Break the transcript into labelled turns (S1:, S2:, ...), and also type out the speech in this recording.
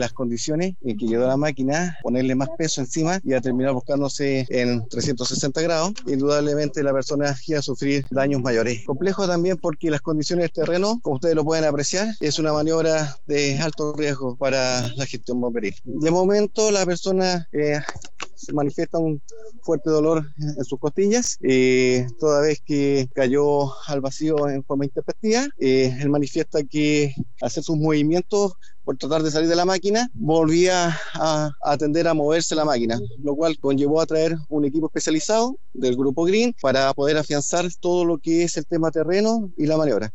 S1: las condiciones en que quedó la máquina, ponerle más peso encima y a terminar buscándose en 360 grados, indudablemente la persona iba a sufrir daños mayores. Complejo también porque las condiciones del terreno, como ustedes lo pueden apreciar, es una maniobra de alto riesgo para la gestión bomberil. De momento la persona se manifiesta un fuerte dolor en sus costillas, toda vez que cayó al vacío en forma intempestiva. Él manifiesta que hacer sus movimientos por tratar de salir de la máquina, volvía a tender a moverse la máquina, lo cual conllevó a traer un equipo especializado del grupo Green para poder afianzar todo lo que es el tema terreno y la maniobra.